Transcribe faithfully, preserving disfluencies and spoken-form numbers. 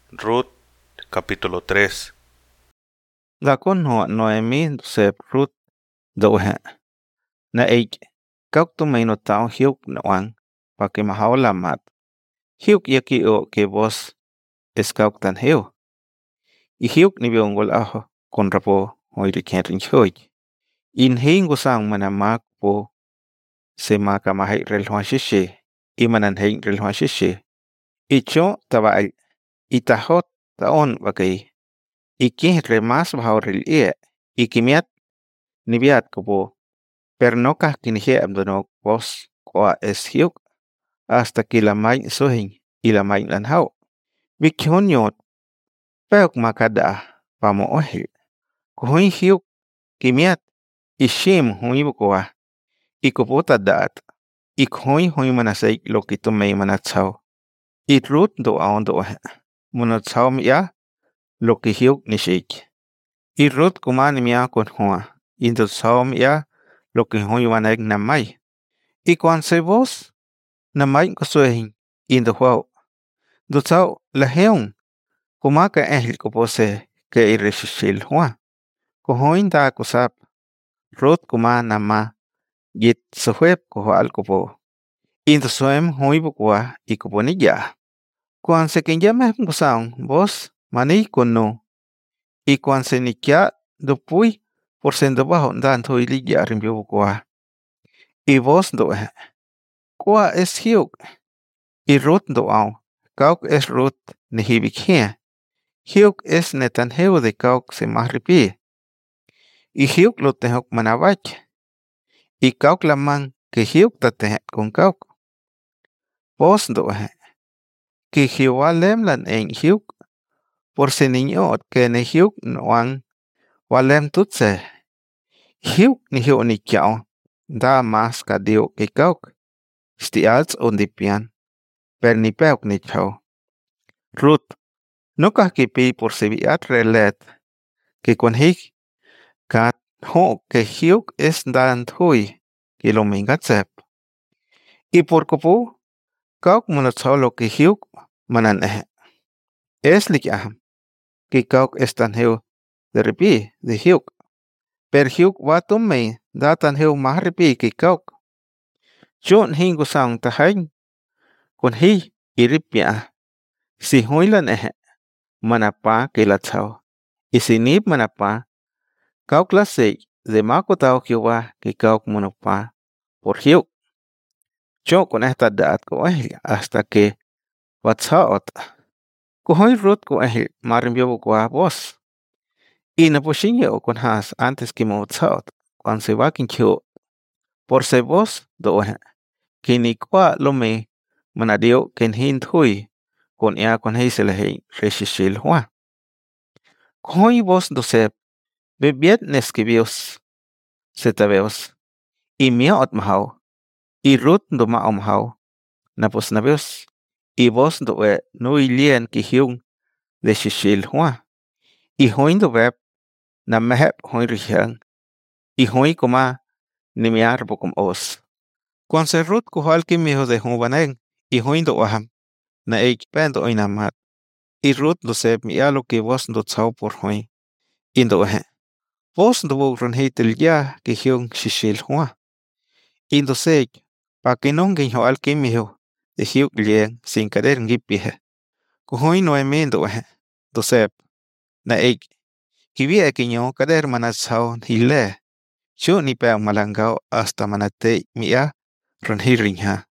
Ruth capítulo tres. Gakon ho Noemi sep Ruth dohe. Na eik kauk tu may no tao hiuk noang pa ke mahawala mat. Hiuk yaki o ke vos es kauk tan heu. I hiuk ni biongol aho kon rapo hoi ri kenrin hoy. In heingo sang mana mak po se maka mahai rel hwa shishe. I manan hein rel hwa shishe. I cho taba al itahot taon bagay. I kih remas bahaw rel ie. I kimiat nibiat kopo. Pero no kah kinije abdonok vos kwa es hiuk hasta que la main sohin y la main lan hau. Bikyon yot peok makada pamo ohil. Kuhui hiuk kimiat ishim hui bukwa. Ikopota daat. Ikhui hui manasay lokito may manatsao. Itrut do aon do he. Munatsao miya loki hiuk nishik. Irut kumani miya kon hua. Indo tsao miya loki hui wanag namay. Ikuan se vos namay kusuhin indo huao. Do tsao laheong kumaka ehil kupose ke irishishil hua. Kuhuin da kusap. Rut kuma nama git suhuep kuhual kupo. Indo suem hui bukwa ikuponiya. Kuan se kinyame kusaong vos mani kunu. Ikuan se nikya dupui por sendo bajo dan thui liya rimbyo bukwa. I vos dohe. Kwa es hiuk. I Rut doao. Kauk es Rut ni hibik hia. Hiuk es netan heu de kauk se mahripi. I hiuk lo tehok manawach. I kauk lamang ke hiuk ta tehet kon kauk. Vos dohe. Ki hiwa lem lan en hiuk. Por se niñot ke ne hiuk noang. Walem tutse. Hiuk ni hiu ni kiao. Da mas ka dio ke kauk. Sti alts ondipian. Per ni peok ni chao. Ruth. No kah kipi por se biat relet. Que con hik. Kat ho ke hiuk es dan thui. Que lo mingatsep. Y por kopu. Kauk munatsao lo ke hiuk manan ehe. Es lik aham. Que kauk es tan heu. De ripi de hiuk. Per hiuk watum me. Da tan heu mahripi ke kauk. Chun hingu sang tahain. Con hi iripia. Si huilan ehe. Manapa que la tsao. Y si nip manapa. Kauk la se de mako tao kiwa que kauk manapa. Por hiuk. Chun con esta daat ko ehil hasta que watsaot. Kuhoy Rut ko ehil marimbyo kwa vos. Y naposhinyo con has antes que mo watsaot. Cuando se va kincho. Por se vos do ehe. Que ni kwa lo me manadio ken hin thui. Con ya con hei se le hei reshishil hua. Kuhoy vos do sep. Bebiet neskibios. Setabeos. Y miaot mahao. Y Rut do mao mahao. Napos nabios. Y vos do e nui lien ki hiung. De shishil hua. Y hoin do beb. Na mehep hoin rihang. Y hoin kuma. Ni miar bokom os. Cuan se Rut kuhal ki miho de hubaneng. Y hoin do aham. Na eik pendo oinamat. Y Rut do sep mialo ki vos do tsao por hoin. Indo ehe. Vos do bo ranhitil ya ki hiung shishil hua. Indo seik. Pa que non genho al ki miho. De hiuk lien sin kader ngipihe. Kuhoin Noemi do ehe. Do sep. Na eik. Kibi e kinyo kader manatsao hile. Chun ni peang malangao hasta manate miya ranhiring ha.